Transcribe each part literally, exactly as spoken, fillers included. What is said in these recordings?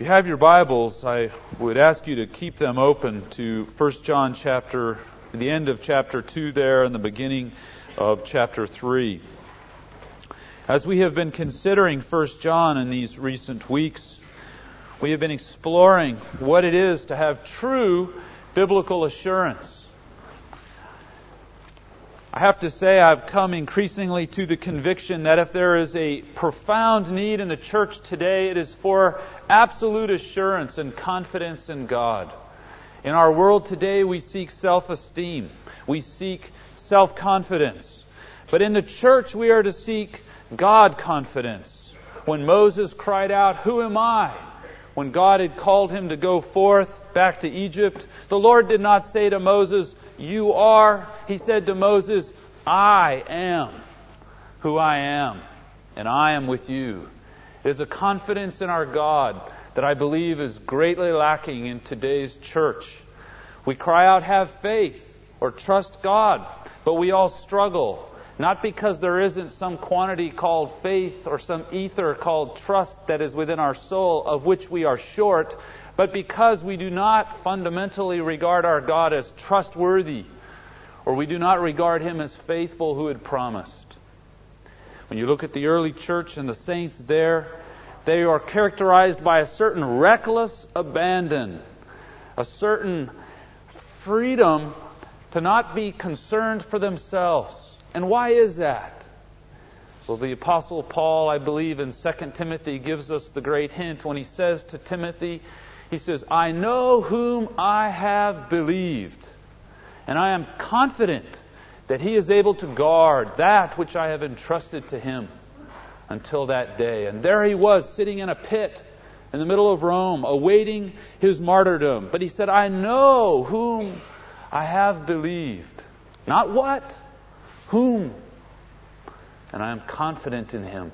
If you have your Bibles, I would ask you to keep them open to First John chapter, the end of chapter two there and the beginning of chapter three. As we have been considering First John in these recent weeks, we have been exploring what it is to have true biblical assurance. I have to say I've come increasingly to the conviction that if there is a profound need in the church today, it is for absolute assurance and confidence in God. In our world today, we seek self-esteem. We seek self-confidence. But in the church, we are to seek God confidence. When Moses cried out, "Who am I?" when God had called him to go forth back to Egypt, the Lord did not say to Moses, "You are." He said to Moses, "I am who I am, and I am with you." It is a confidence in our God that I believe is greatly lacking in today's church. We cry out, "Have faith," or "Trust God," but we all struggle. Not because there isn't some quantity called faith or some ether called trust that is within our soul of which we are short, but because we do not fundamentally regard our God as trustworthy, or we do not regard Him as faithful who had promised. When you look at the early church and the saints there, they are characterized by a certain reckless abandon, a certain freedom to not be concerned for themselves. And why is that? Well, the Apostle Paul, I believe, in Second Timothy gives us the great hint when he says to Timothy, he says, "I know whom I have believed, and I am confident that he is able to guard that which I have entrusted to him until that day." And there he was, sitting in a pit in the middle of Rome, awaiting his martyrdom. But he said, "I know whom I have believed." Not what, whom. And I am confident in him.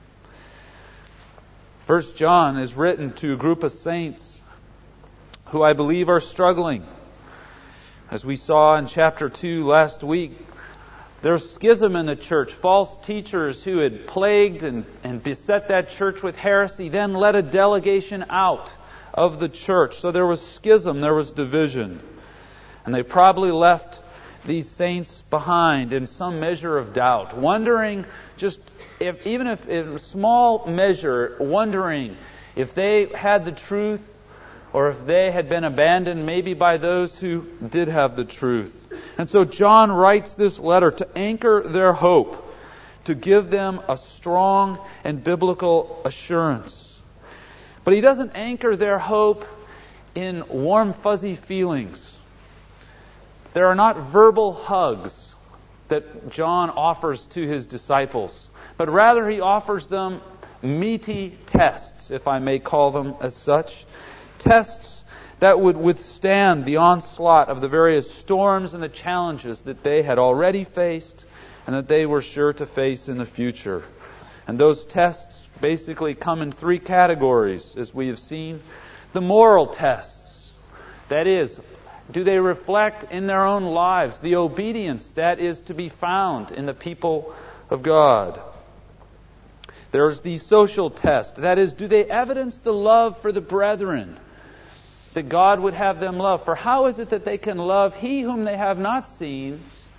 First John is written to a group of saints who I believe are struggling. As we saw in chapter two last week, there's schism in the church. False teachers who had plagued and, and beset that church with heresy then led a delegation out of the church. So there was schism, there was division. And they probably left these saints behind in some measure of doubt, wondering just if, even if in a small measure, wondering if they had the truth or if they had been abandoned maybe by those who did have the truth. And so John writes this letter to anchor their hope, to give them a strong and biblical assurance. But he doesn't anchor their hope in warm, fuzzy feelings. There are not verbal hugs that John offers to his disciples, but rather he offers them meaty tests, if I may call them as such. Tests that would withstand the onslaught of the various storms and the challenges that they had already faced and that they were sure to face in the future. And those tests basically come in three categories, as we have seen. The moral tests, that is, do they reflect in their own lives the obedience that is to be found in the people of God? There's the social test. That is, do they evidence the love for the brethren that God would have them love? For how is it that they can love He whom they have not seen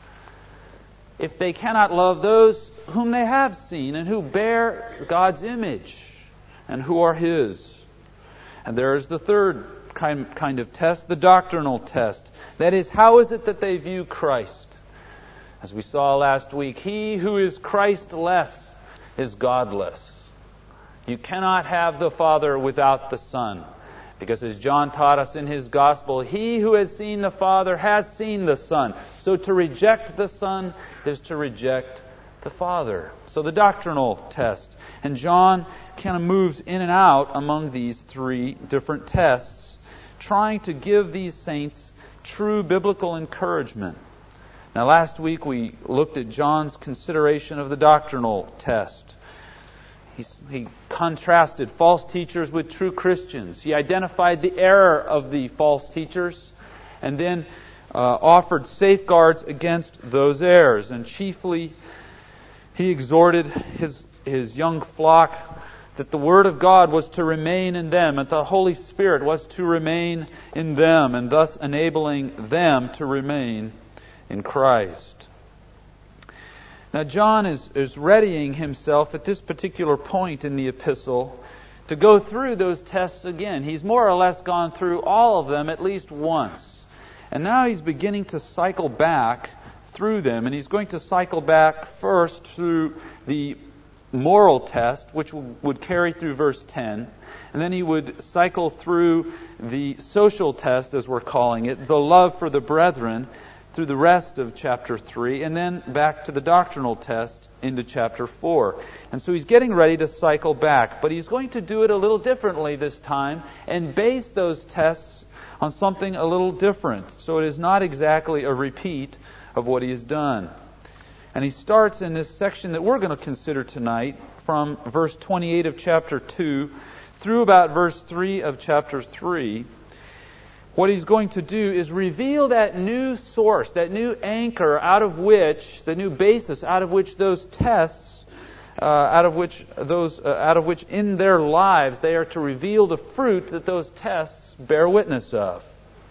if they cannot love those whom they have seen and who bear God's image and who are His? And there is the third kind kind of test, the doctrinal test. That is, how is it that they view Christ? As we saw last week, he who is Christless is godless. You cannot have the Father without the Son. Because as John taught us in his Gospel, he who has seen the Father has seen the Son. So to reject the Son is to reject the Father. So the doctrinal test. And John kind of moves in and out among these three different tests, trying to give these saints true biblical encouragement. Now, last week we looked at John's consideration of the doctrinal test. He, he contrasted false teachers with true Christians. He identified the error of the false teachers and then uh, offered safeguards against those errors. And chiefly, he exhorted his, his young flock that the Word of God was to remain in them, and the Holy Spirit was to remain in them, and thus enabling them to remain in Christ. Now John is, is readying himself at this particular point in the epistle to go through those tests again. He's more or less gone through all of them at least once. And now he's beginning to cycle back through them, and he's going to cycle back first through the moral test, which would carry through verse ten, and then he would cycle through the social test, as we're calling it, the love for the brethren, through the rest of chapter three, and then back to the doctrinal test into chapter four. And so he's getting ready to cycle back, but he's going to do it a little differently this time and base those tests on something a little different. So it is not exactly a repeat of what he has done. And he starts in this section that we're going to consider tonight from verse twenty-eight of chapter two through about verse three of chapter three. What he's going to do is reveal that new source, that new anchor out of which, the new basis out of which those tests, uh, out of which those, uh, out of which in their lives they are to reveal the fruit that those tests bear witness of.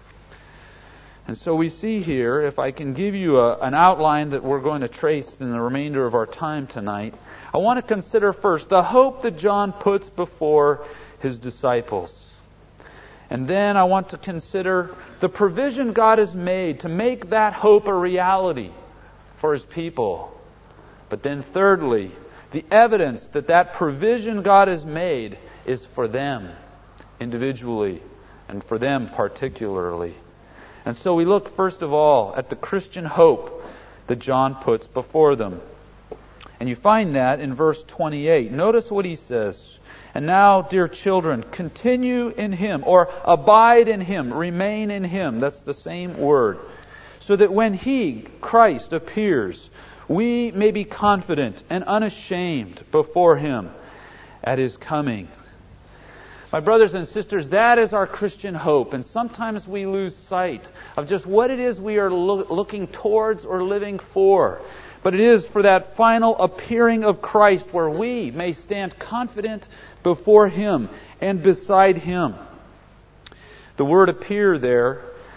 And so we see here, if I can give you a, an outline that we're going to trace in the remainder of our time tonight, I want to consider first the hope that John puts before his disciples. And then I want to consider the provision God has made to make that hope a reality for His people. But then thirdly, the evidence that that provision God has made is for them individually and for them particularly. And so we look first of all at the Christian hope that John puts before them. And you find that in verse twenty-eight. Notice what he says. And now, dear children, continue in Him, or abide in Him, remain in Him. That's the same word. So that when He, Christ, appears, we may be confident and unashamed before Him at His coming. My brothers and sisters, that is our Christian hope. And sometimes we lose sight of just what it is we are lo- looking towards or living for. But it is for that final appearing of Christ where we may stand confident before Him and beside Him. The word appear there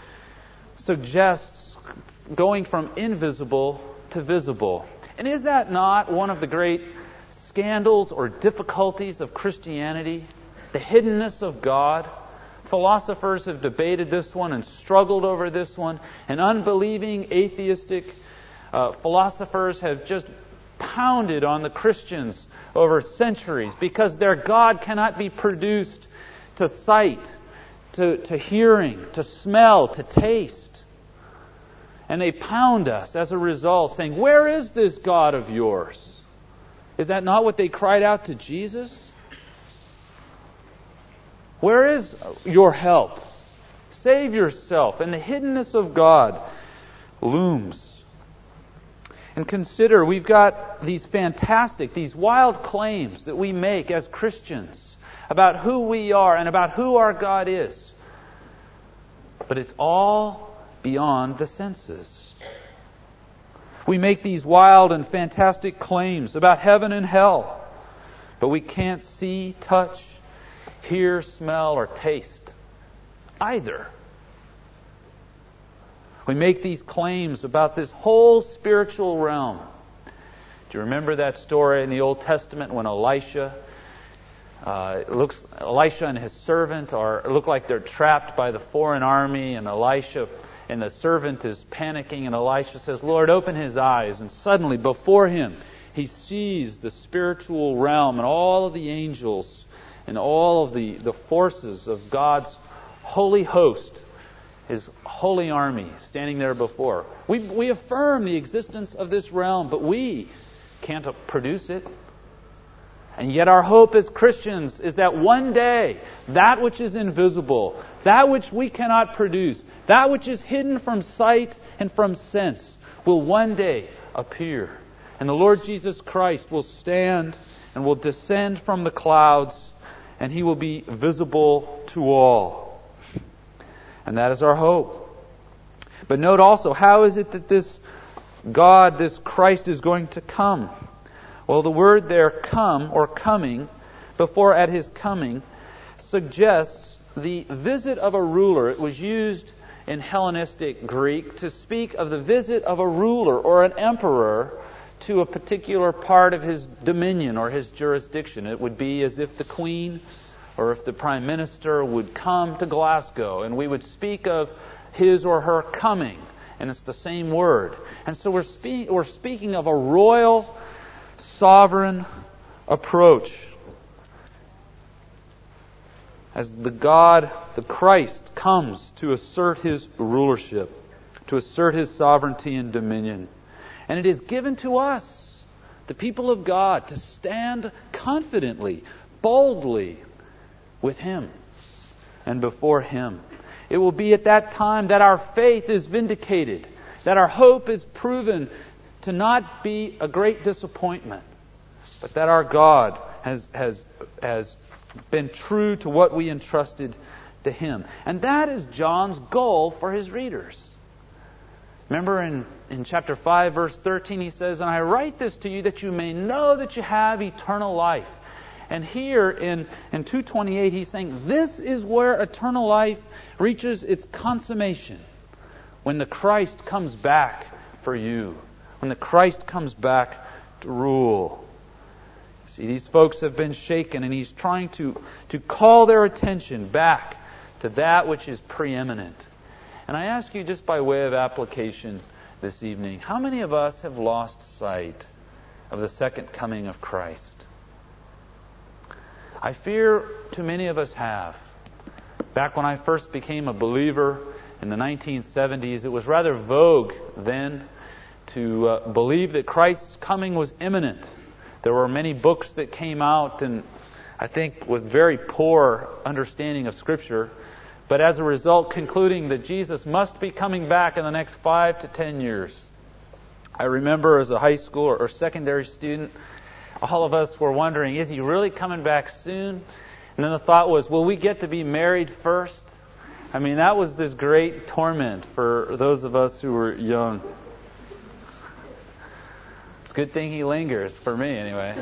suggests going from invisible to visible. And is that not one of the great scandals or difficulties of Christianity? The hiddenness of God. Philosophers have debated this one and struggled over this one. And unbelieving, atheistic uh, philosophers have just pounded on the Christians over centuries because their God cannot be produced to sight, to, to hearing, to smell, to taste. And they pound us as a result, saying, "Where is this God of yours?" Is that not what they cried out to Jesus? Where is your help? Save yourself. And the hiddenness of God looms. And consider, we've got these fantastic, these wild claims that we make as Christians about who we are and about who our God is. But it's all beyond the senses. We make these wild and fantastic claims about heaven and hell, but we can't see, touch, hear, smell, or taste either. We make these claims about this whole spiritual realm. Do you remember that story in the Old Testament when Elisha, uh, it looks Elisha and his servant are look like they're trapped by the foreign army, and Elisha and the servant is panicking, and Elisha says, "Lord, open his eyes," and suddenly before him he sees the spiritual realm and all of the angels and all of the, the forces of God's holy host, His holy army standing there before. We, we affirm the existence of this realm, but we can't produce it. And yet our hope as Christians is that one day, that which is invisible, that which we cannot produce, that which is hidden from sight and from sense, will one day appear. And the Lord Jesus Christ will stand and will descend from the clouds, and He will be visible to all. And that is our hope. But note also, how is it that this God, this Christ, is going to come? Well, the word there, come, or coming, before at His coming suggests the visit of a ruler. It was used in Hellenistic Greek to speak of the visit of a ruler or an emperor to a particular part of his dominion or his jurisdiction. It would be as if the Queen or if the Prime Minister would come to Glasgow, and we would speak of his or her coming, and it's the same word. And so we're, spe- we're speaking of a royal, sovereign approach. As the God, the Christ, comes to assert His rulership, to assert His sovereignty and dominion. And it is given to us, the people of God, to stand confidently, boldly with Him and before Him. It will be at that time that our faith is vindicated, that our hope is proven to not be a great disappointment, but that our God has, has, has been true to what we entrusted to Him. And that is John's goal for his readers. Remember in, in chapter five, verse thirteen, he says, "And I write this to you that you may know that you have eternal life." And here in, in two twenty-eight, he's saying, this is where eternal life reaches its consummation. When the Christ comes back for you. When the Christ comes back to rule. See, these folks have been shaken, and he's trying to, to call their attention back to that which is preeminent. And I ask you, just by way of application this evening, how many of us have lost sight of the second coming of Christ? I fear too many of us have. Back when I first became a believer in the nineteen seventies, it was rather vogue then to uh, believe that Christ's coming was imminent. There were many books that came out, and I think with very poor understanding of Scripture, but as a result concluding that Jesus must be coming back in the next five to ten years. I remember as a high school or secondary student, all of us were wondering, is He really coming back soon? And then the thought was, will we get to be married first? I mean, that was this great torment for those of us who were young. It's a good thing He lingers, for me anyway.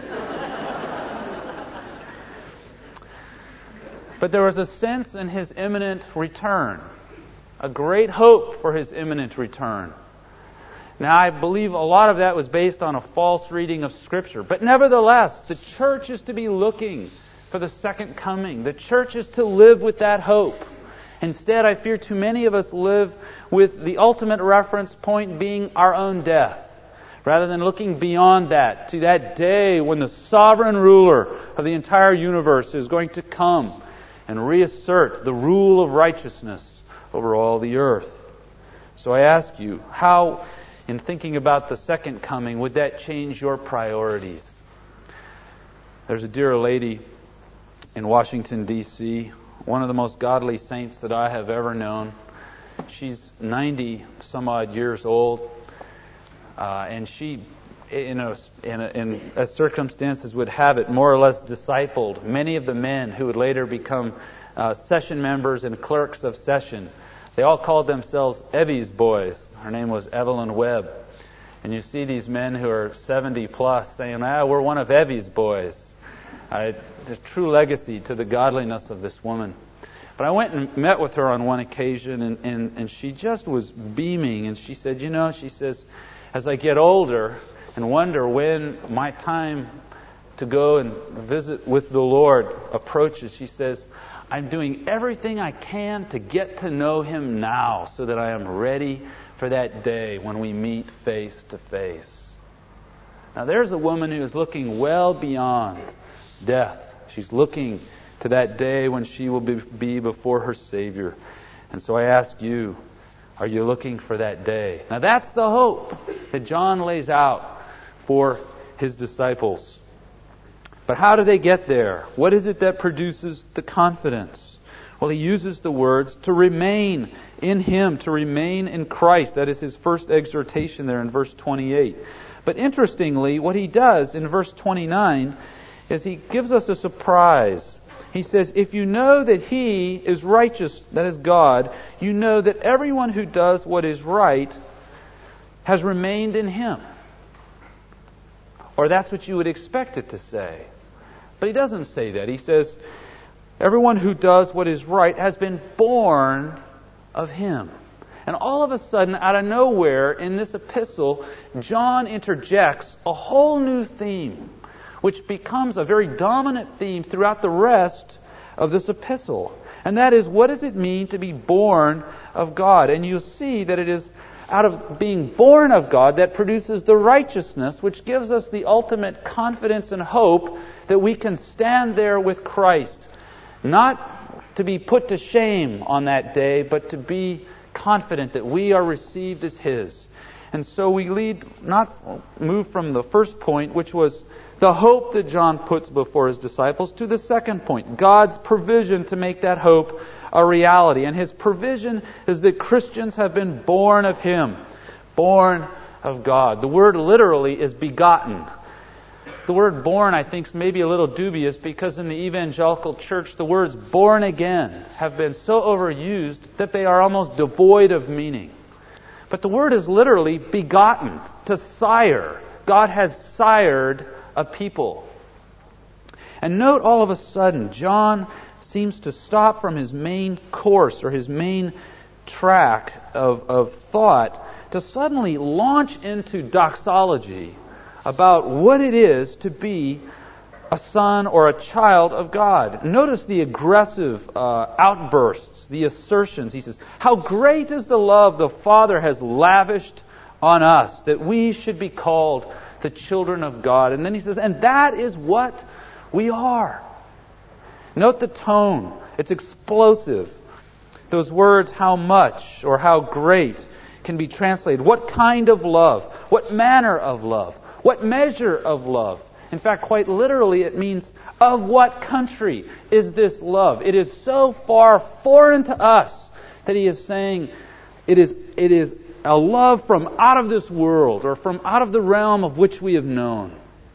But there was a sense in His imminent return, a great hope for His imminent return. Now, I believe a lot of that was based on a false reading of Scripture. But nevertheless, the church is to be looking for the second coming. The church is to live with that hope. Instead, I fear too many of us live with the ultimate reference point being our own death, rather than looking beyond that, to that day when the sovereign ruler of the entire universe is going to come and reassert the rule of righteousness over all the earth. So I ask you, how, in thinking about the second coming, would that change your priorities? There's a dear lady in Washington, D C, one of the most godly saints that I have ever known. She's ninety some odd years old, uh, and she, in, a, in, a, in as circumstances would have it, more or less discipled many of the men who would later become uh, session members and clerks of session. They all called themselves Evie's boys. Her name was Evelyn Webb. And you see these men who are seventy plus saying, ah, we're one of Evie's boys. Uh, the true legacy to the godliness of this woman. But I went and met with her on one occasion, and, and, and she just was beaming. And she said, you know, she says, as I get older and wonder when my time to go and visit with the Lord approaches, she says, I'm doing everything I can to get to know Him now so that I am ready for that day when we meet face to face. Now there's a woman who is looking well beyond death. She's looking to that day when she will be, be before her Savior. And so I ask you, are you looking for that day? Now that's the hope that John lays out for his disciples. But how do they get there? What is it that produces the confidence? Well, he uses the words to remain in Him, to remain in Christ. That is his first exhortation there in verse twenty-eight. But interestingly, what he does in verse twenty-nine is he gives us a surprise. He says, if you know that He is righteous, that is God, you know that everyone who does what is right has remained in Him. Or that's what you would expect it to say. But he doesn't say that. He says, everyone who does what is right has been born of Him. And all of a sudden, out of nowhere, in this epistle, John interjects a whole new theme, which becomes a very dominant theme throughout the rest of this epistle. And that is, what does it mean to be born of God? And you'll see that it is out of being born of God that produces the righteousness, which gives us the ultimate confidence and hope that we can stand there with Christ. Not to be put to shame on that day, but to be confident that we are received as His. And so we lead, not move from the first point, which was the hope that John puts before his disciples, to the second point, God's provision to make that hope a reality. And His provision is that Christians have been born of Him, born of God. The word literally is begotten. The word born, I think, is maybe a little dubious because in the evangelical church, the words born again have been so overused that they are almost devoid of meaning. But the word is literally begotten, to sire. God has sired a people. And note all of a sudden, John seems to stop from his main course or his main track of, of thought to suddenly launch into doxology about what it is to be a son or a child of God. Notice the aggressive uh, outbursts, the assertions. He says, how great is the love the Father has lavished on us, that we should be called the children of God. And then he says, and that is what we are. Note the tone. It's explosive. Those words, how much or how great, can be translated. What kind of love? What manner of love? What measure of love? In fact, quite literally, it means, of what country is this love? It is so far foreign to us that he is saying it is, it is a love from out of this world or from out of the realm of which we have known.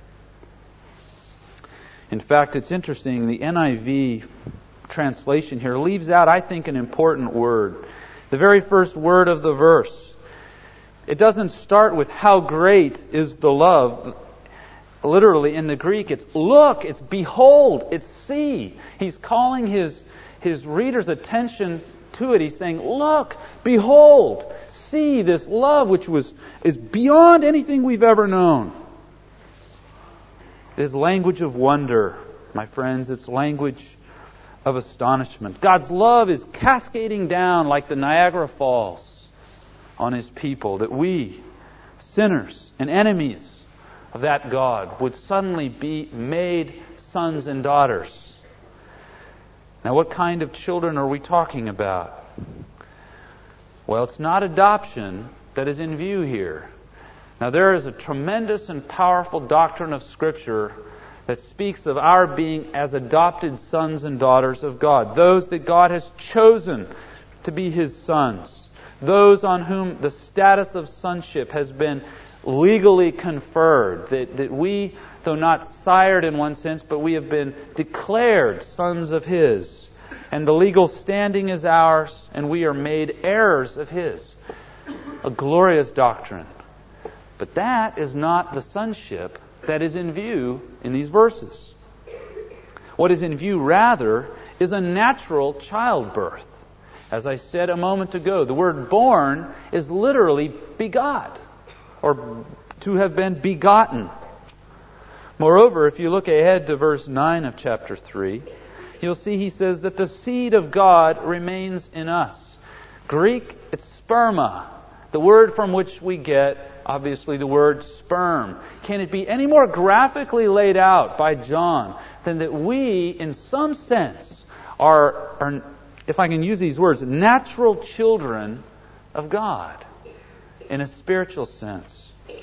In fact, it's interesting, the N I V translation here leaves out, I think, an important word. The very first word of the verse. It doesn't start with how great is the love. Literally, in the Greek, it's look, it's behold, it's see. He's calling his, his reader's attention to it. He's saying, look, behold, see this love which was is beyond anything we've ever known. It is language of wonder, my friends. It's language of astonishment. God's love is cascading down like the Niagara Falls on His people, that we, sinners and enemies of that God, would suddenly be made sons and daughters. Now, what kind of children are we talking about? Well, it's not adoption that is in view here. Now, there is a tremendous and powerful doctrine of Scripture that speaks of our being as adopted sons and daughters of God. Those that God has chosen to be His sons. Those on whom the status of sonship has been legally conferred. That, that we, though not sired in one sense, but we have been declared sons of His. And the legal standing is ours, and we are made heirs of His. A glorious doctrine. But that is not the sonship that is in view in these verses. What is in view, rather, is a natural childbirth. As I said a moment ago, the word born is literally begot, or to have been begotten. Moreover, if you look ahead to verse nine of chapter three, you'll see he says that the seed of God remains in us. Greek, it's sperma, the word from which we get, obviously, the word sperm. Can it be any more graphically laid out by John than that we, in some sense, are, are, if I can use these words, natural children of God in a spiritual sense.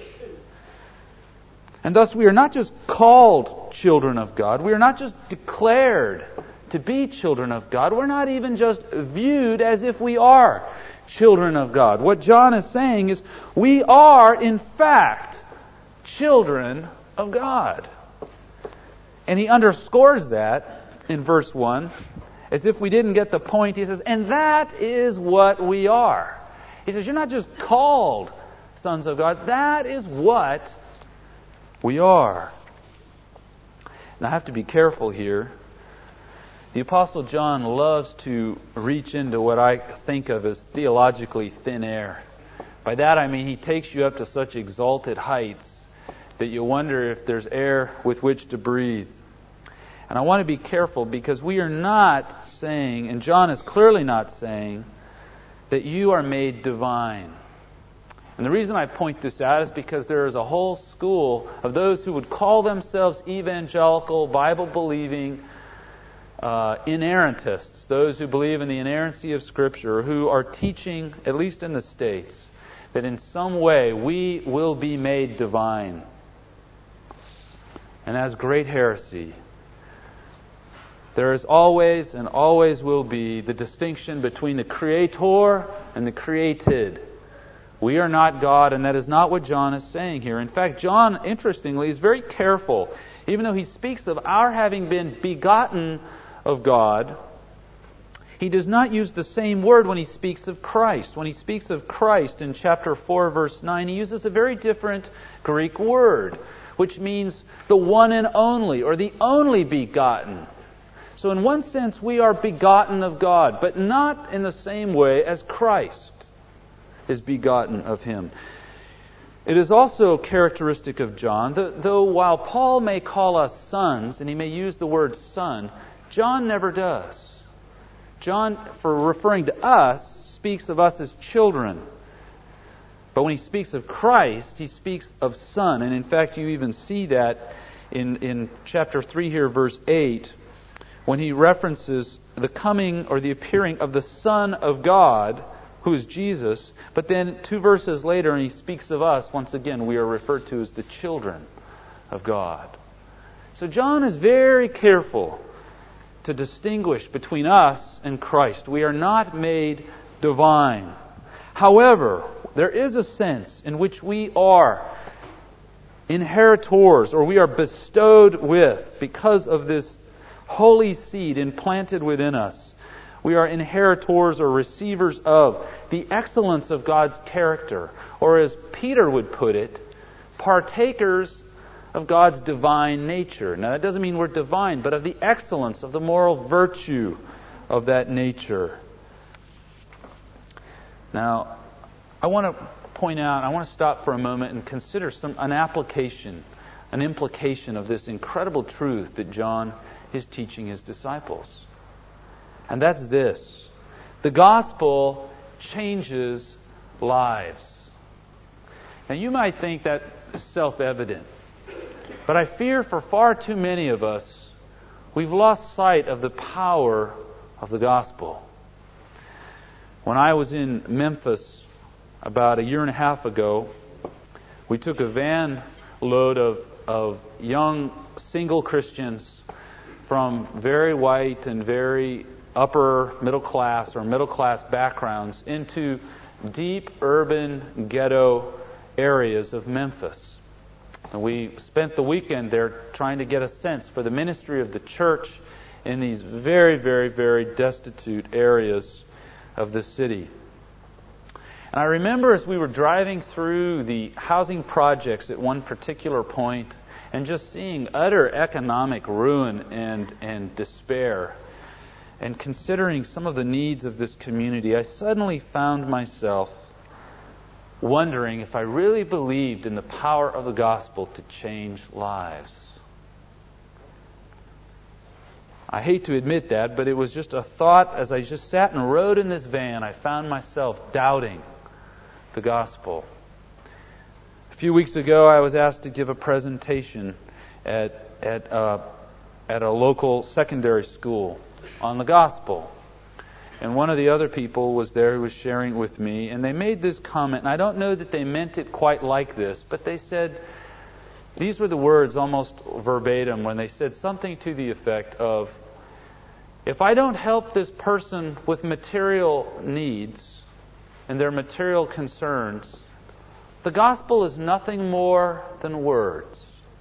And thus we are not just called children of God. We are not just declared to be children of God. We're not even just viewed as if we are children of God. What John is saying is we are, in fact, children of God. And he underscores that in verse one. As if we didn't get the point, he says, and that is what we are. He says, you're not just called sons of God. That is what we are. And I have to be careful here. The Apostle John loves to reach into what I think of as theologically thin air. By that I mean he takes you up to such exalted heights that you wonder if there's air with which to breathe. And I want to be careful because we are not saying, and John is clearly not saying, that you are made divine. And the reason I point this out is because there is a whole school of those who would call themselves evangelical, Bible-believing uh, inerrantists, those who believe in the inerrancy of Scripture, who are teaching, at least in the States, that in some way we will be made divine. And as great heresy. There is always and always will be the distinction between the Creator and the created. We are not God, and that is not what John is saying here. In fact, John, interestingly, is very careful. Even though he speaks of our having been begotten of God, he does not use the same word when he speaks of Christ. When he speaks of Christ in chapter four, verse nine, he uses a very different Greek word, which means the one and only, or the only begotten. So in one sense, we are begotten of God, but not in the same way as Christ is begotten of Him. It is also characteristic of John, that though while Paul may call us sons, and he may use the word son, John never does. John, for referring to us, speaks of us as children. But when he speaks of Christ, he speaks of son. And in fact, you even see that in, in chapter three here, verse eight, when he references the coming or the appearing of the Son of God, who is Jesus. But then two verses later, and he speaks of us, once again, we are referred to as the children of God. So John is very careful to distinguish between us and Christ. We are not made divine. However, there is a sense in which we are inheritors, or we are bestowed with, because of this holy seed implanted within us. We are inheritors or receivers of the excellence of God's character, or as Peter would put it, partakers of God's divine nature. Now that doesn't mean we're divine, but of the excellence, of the moral virtue of that nature. Now, I want to point out, I want to stop for a moment and consider some an application, an implication of this incredible truth that John is teaching his disciples. And that's this: the gospel changes lives. Now you might think that is self-evident, but I fear for far too many of us, we've lost sight of the power of the gospel. When I was in Memphis about a year and a half ago, we took a van load of, of young single Christians from very white and very upper middle class or middle class backgrounds into deep urban ghetto areas of Memphis. And we spent the weekend there trying to get a sense for the ministry of the church in these very, very, very destitute areas of the city. And I remember as we were driving through the housing projects at one particular point and just seeing utter economic ruin and, and despair, and considering some of the needs of this community, I suddenly found myself wondering if I really believed in the power of the gospel to change lives. I hate to admit that, but it was just a thought as I just sat and rode in this van. I found myself doubting the gospel. A few weeks ago, I was asked to give a presentation at at uh, at a local secondary school on the gospel. And one of the other people was there who was sharing with me, and they made this comment, and I don't know that they meant it quite like this, but they said, these were the words almost verbatim, when they said something to the effect of, if I don't help this person with material needs and their material concerns, the gospel is nothing more than words.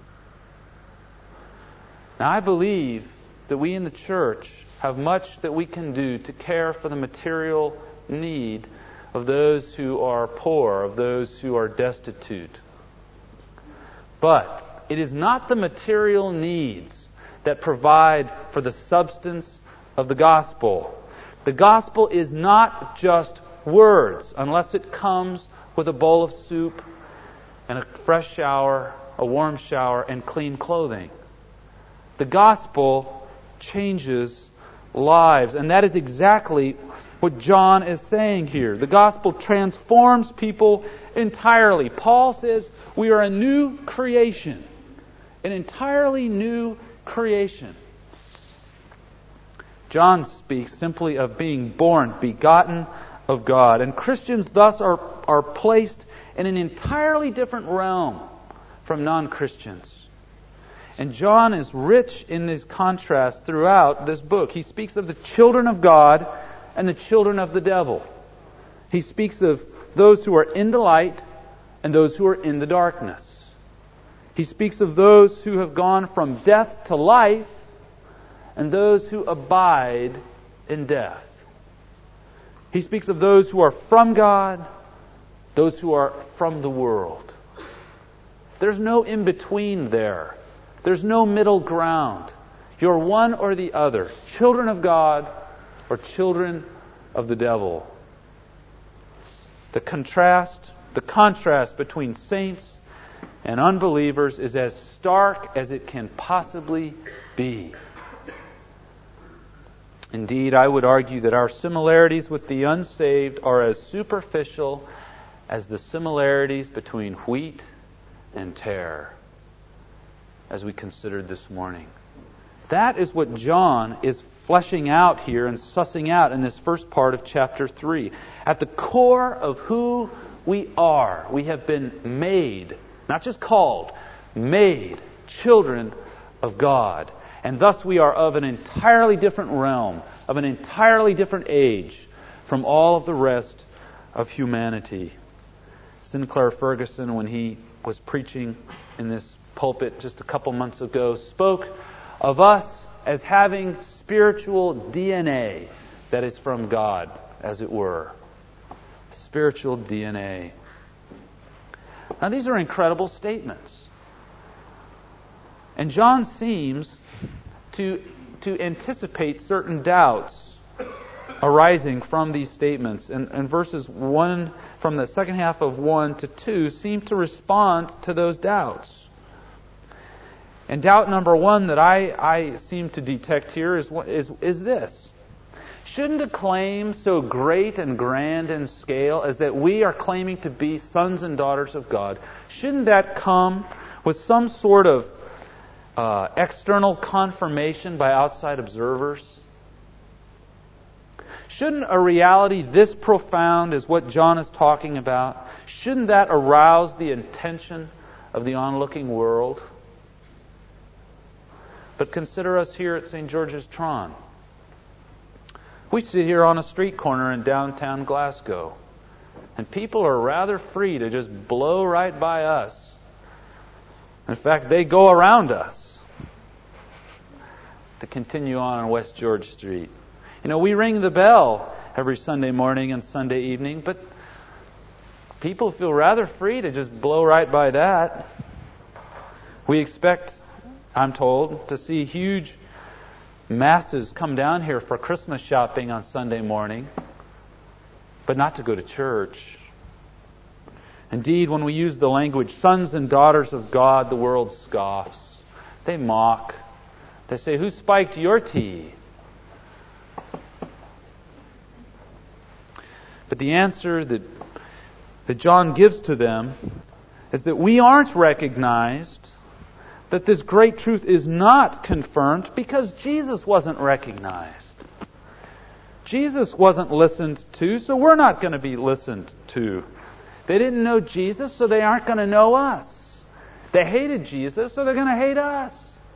Now I believe that we in the church have much that we can do to care for the material need of those who are poor, of those who are destitute. But it is not the material needs that provide for the substance of the gospel. The gospel is not just words, unless it comes with a bowl of soup and a fresh shower, a warm shower, and clean clothing. The gospel changes lives, and that is exactly what John is saying here. The gospel transforms people entirely. Paul says we are a new creation, an entirely new creation. John speaks simply of being born, begotten of God. And Christians thus are, are placed in an entirely different realm from non-Christians. And John is rich in this contrast throughout this book. He speaks of the children of God and the children of the devil. He speaks of those who are in the light and those who are in the darkness. He speaks of those who have gone from death to life and those who abide in death. He speaks of those who are from God, those who are from the world. There's no in-between there. There's no middle ground. You're one or the other, children of God or children of the devil. The contrast, the contrast between saints and unbelievers is as stark as it can possibly be. Indeed, I would argue that our similarities with the unsaved are as superficial as the similarities between wheat and tare, as we considered this morning. That is what John is fleshing out here and sussing out in this first part of chapter three. At the core of who we are, we have been made, not just called, made children of God. And thus we are of an entirely different realm, of an entirely different age from all of the rest of humanity. Sinclair Ferguson, when he was preaching in this pulpit just a couple months ago, spoke of us as having spiritual D N A that is from God, as it were. Spiritual D N A. Now, these are incredible statements. And John seems to, to anticipate certain doubts arising from these statements. And, and verses one, from the second half of one to two, seem to respond to those doubts. And doubt number one that I, I seem to detect here is, is, is this. Shouldn't a claim so great and grand in scale as that we are claiming to be sons and daughters of God, shouldn't that come with some sort of uh, external confirmation by outside observers? Shouldn't a reality this profound as what John is talking about, shouldn't that arouse the attention of the onlooking world? But consider us here at Saint George's Tron. We sit here on a street corner in downtown Glasgow, and people are rather free to just blow right by us. In fact, they go around us to continue on on West George Street. You know, we ring the bell every Sunday morning and Sunday evening, but people feel rather free to just blow right by that. We expect, I'm told, to see huge masses come down here for Christmas shopping on Sunday morning, but not to go to church. Indeed, when we use the language sons and daughters of God, the world scoffs. They mock. They say, who spiked your tea? But the answer that, that John gives to them is that we aren't recognized, that this great truth is not confirmed because Jesus wasn't recognized. Jesus wasn't listened to, so we're not going to be listened to. They didn't know Jesus, so they aren't going to know us. They hated Jesus, so they're going to hate us.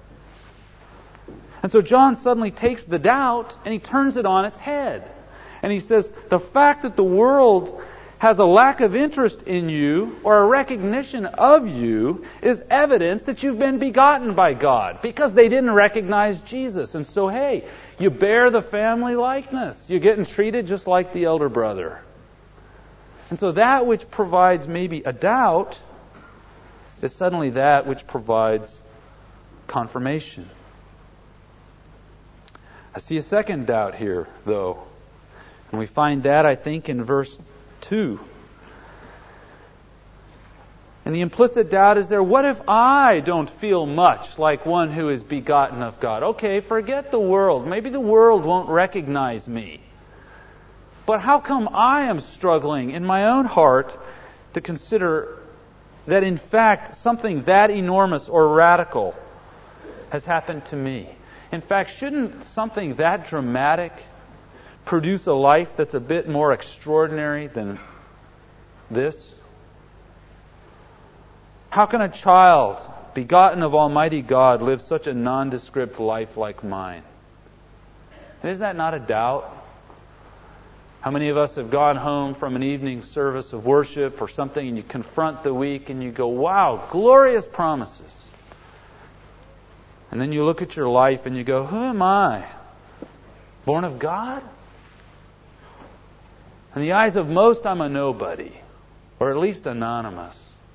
And so John suddenly takes the doubt and he turns it on its head. And he says, the fact that the world has a lack of interest in you or a recognition of you is evidence that you've been begotten by God, because they didn't recognize Jesus. And so, hey, you bear the family likeness. You're getting treated just like the elder brother. And so that which provides maybe a doubt is suddenly that which provides confirmation. I see a second doubt here, though. And we find that, I think, in verse two. And the implicit doubt is there, what if I don't feel much like one who is begotten of God? Okay, forget the world. Maybe the world won't recognize me. But how come I am struggling in my own heart to consider that in fact something that enormous or radical has happened to me? In fact, shouldn't something that dramatic produce a life that's a bit more extraordinary than this? How can a child begotten of Almighty God live such a nondescript life like mine? And is that not a doubt? How many of us have gone home from an evening service of worship or something and you confront the week and you go, wow, glorious promises. And then you look at your life and you go, who am I? Born of God? In the eyes of most, I'm a nobody, or at least anonymous.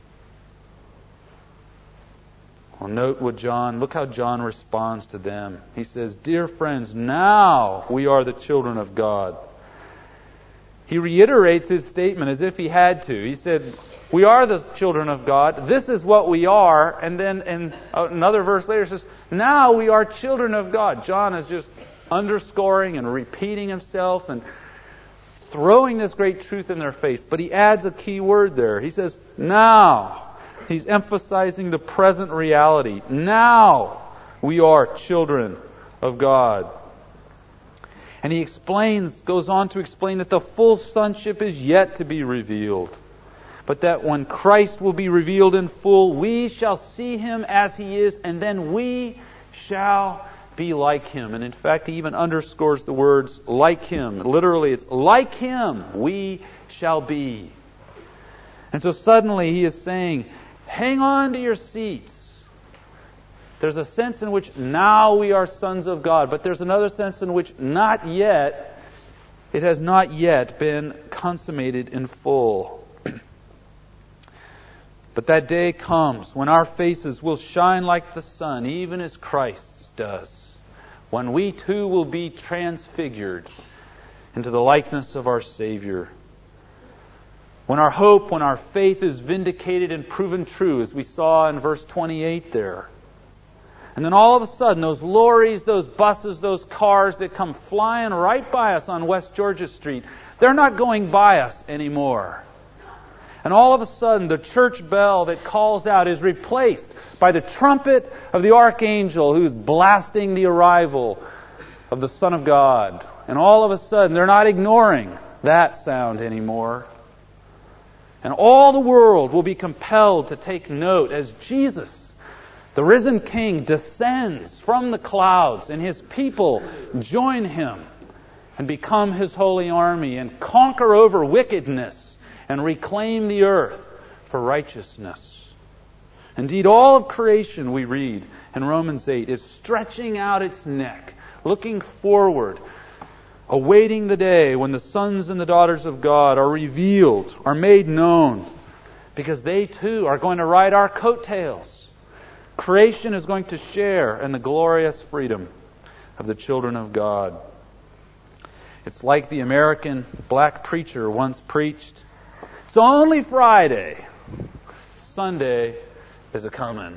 Well, note what John, look how John responds to them. He says, dear friends, now we are the children of God. He reiterates his statement as if he had to. He said, we are the children of God. This is what we are. And then in another verse later it says, now we are children of God. John is just underscoring and repeating himself and throwing this great truth in their face. But he adds a key word there. He says, now. He's emphasizing the present reality. Now we are children of God. And he explains, goes on to explain that the full sonship is yet to be revealed. But that when Christ will be revealed in full, we shall see Him as He is, and then we shall be like Him. And in fact, he even underscores the words, like Him. Literally, it's like Him we shall be. And so suddenly he is saying, hang on to your seats. There's a sense in which now we are sons of God, but there's another sense in which not yet, it has not yet been consummated in full. But that day comes when our faces will shine like the sun, even as Christ's does. When we too will be transfigured into the likeness of our Savior. When our hope, when our faith is vindicated and proven true, as we saw in verse twenty-eight there. And then all of a sudden, those lorries, those buses, those cars that come flying right by us on West Georgia Street, they're not going by us anymore. And all of a sudden, the church bell that calls out is replaced by the trumpet of the archangel who's blasting the arrival of the Son of God. And all of a sudden, they're not ignoring that sound anymore. And all the world will be compelled to take note as Jesus, the risen King, descends from the clouds and His people join Him and become His holy army and conquer over wickedness and reclaim the earth for righteousness. Indeed, all of creation, we read in Romans eight, is stretching out its neck, looking forward, awaiting the day when the sons and the daughters of God are revealed, are made known, because they too are going to ride our coattails. Creation is going to share in the glorious freedom of the children of God. It's like the American black preacher once preached, it's only Friday, Sunday is a-comin'.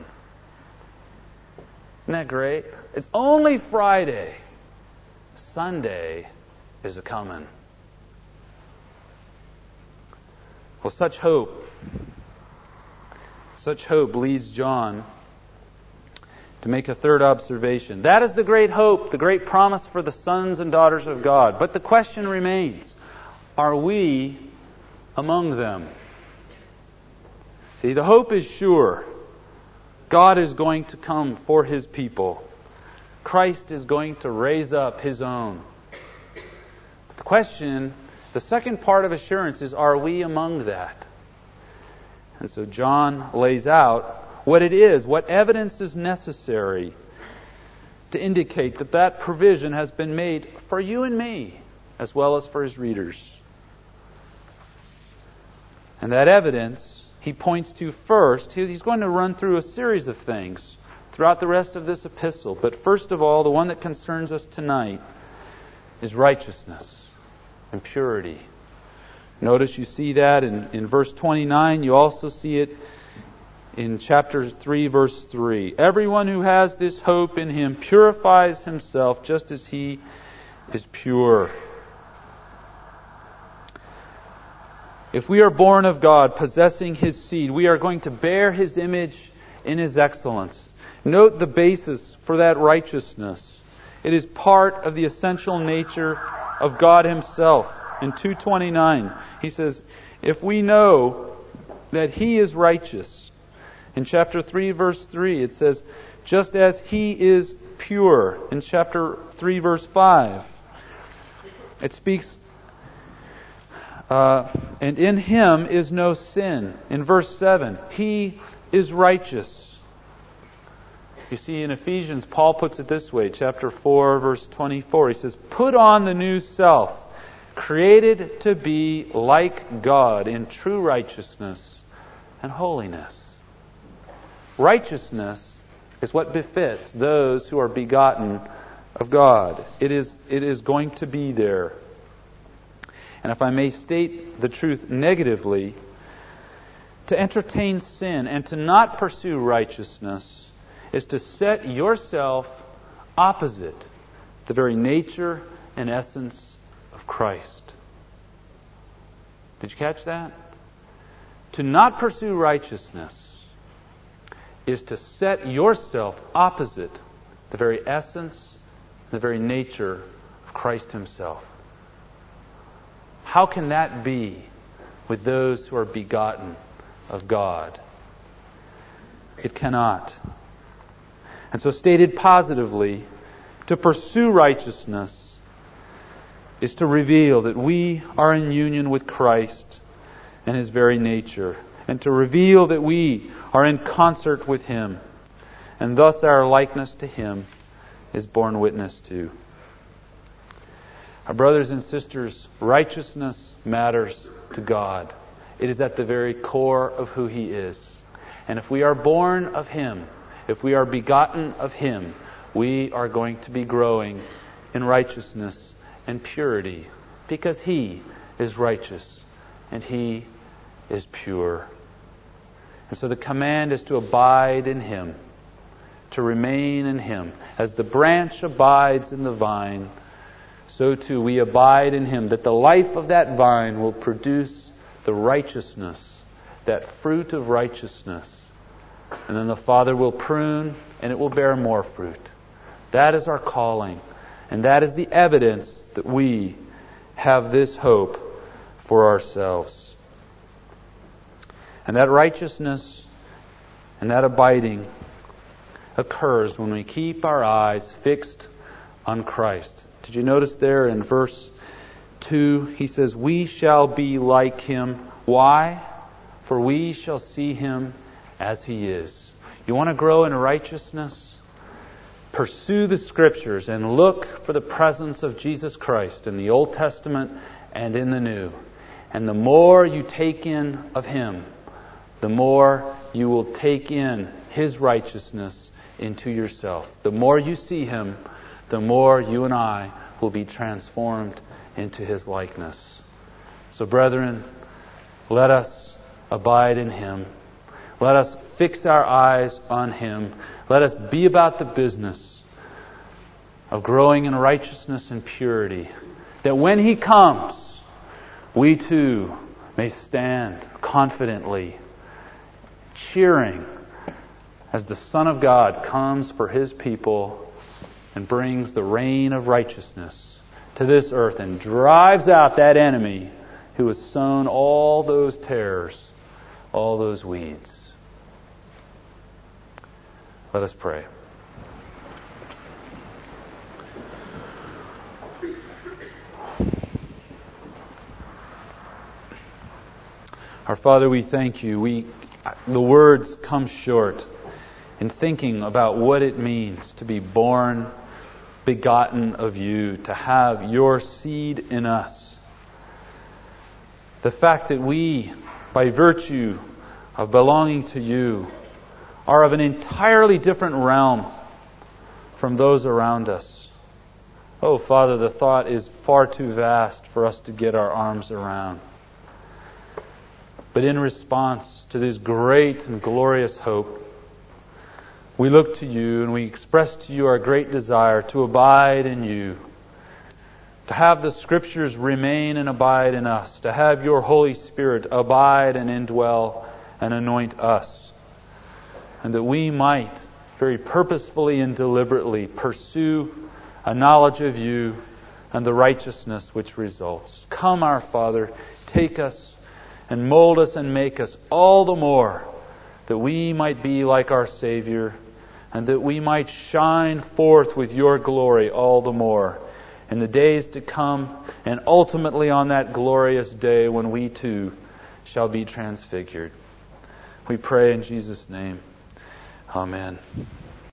Isn't that great? It's only Friday, Sunday is a-comin'. Well, such hope, such hope leads John to make a third observation. That is the great hope, the great promise for the sons and daughters of God. But the question remains, are we among them? See, the hope is sure. God is going to come for His people. Christ is going to raise up His own. The question, the second part of assurance is, are we among that? And so John lays out what it is, what evidence is necessary to indicate that that provision has been made for you and me, as well as for his readers. And that evidence he points to first. He's going to run through a series of things throughout the rest of this epistle. But first of all, the one that concerns us tonight is righteousness and purity. Notice you see that in, in verse twenty-nine. You also see it in chapter three, verse three. Everyone who has this hope in Him purifies himself just as He is pure. If we are born of God, possessing His seed, we are going to bear His image in His excellence. Note the basis for that righteousness. It is part of the essential nature of God Himself. In two twenty-nine, He says, if we know that He is righteous. In chapter three, verse three, it says, just as He is pure. In chapter three, verse five, it speaks, uh, and in Him is no sin. In verse seven, He is righteous. You see, in Ephesians, Paul puts it this way, chapter four, verse twenty-four. He says, put on the new self, created to be like God in true righteousness and holiness. Righteousness is what befits those who are begotten of God. It is, it is going to be there. And if I may state the truth negatively, to entertain sin and to not pursue righteousness is to set yourself opposite the very nature and essence of Christ. Did you catch that? To not pursue righteousness is to set yourself opposite the very essence, the very nature of Christ Himself. How can that be with those who are begotten of God? It cannot. And so, stated positively, to pursue righteousness is to reveal that we are in union with Christ and His very nature, and to reveal that we are in concert with Him, and thus our likeness to Him is borne witness to. Our brothers and sisters, righteousness matters to God. It is at the very core of who He is. And if we are born of Him, if we are begotten of Him, we are going to be growing in righteousness and purity, because He is righteous and He is pure. And so the command is to abide in Him, to remain in Him. As the branch abides in the vine, so too we abide in Him, that the life of that vine will produce the righteousness, that fruit of righteousness. And then the Father will prune, and it will bear more fruit. That is our calling. And that is the evidence that we have this hope for ourselves. And that righteousness and that abiding occurs when we keep our eyes fixed on Christ. Did you notice there in verse two, he says, we shall be like Him. Why? For we shall see Him as He is. You want to grow in righteousness? Pursue the Scriptures and look for the presence of Jesus Christ in the Old Testament and in the New. And the more you take in of Him, the more you will take in His righteousness into yourself. The more you see Him, the more you and I will be transformed into His likeness. So brethren, let us abide in Him. Let us fix our eyes on Him. Let us be about the business of growing in righteousness and purity, that when He comes, we too may stand confidently, cheering as the Son of God comes for His people and brings the reign of righteousness to this earth and drives out that enemy who has sown all those tares, all those weeds. Let us pray. Our Father, we thank You. We, the words come short in thinking about what it means to be born, begotten of You, to have Your seed in us. The fact that we, by virtue of belonging to You, are of an entirely different realm from those around us. Oh, Father, the thought is far too vast for us to get our arms around. But in response to this great and glorious hope, we look to You and we express to You our great desire to abide in You, to have the Scriptures remain and abide in us, to have Your Holy Spirit abide and indwell and anoint us, and that we might very purposefully and deliberately pursue a knowledge of You and the righteousness which results. Come, our Father, take us and mold us and make us all the more that we might be like our Savior and that we might shine forth with Your glory all the more in the days to come and ultimately on that glorious day when we too shall be transfigured. We pray in Jesus' name. Amen.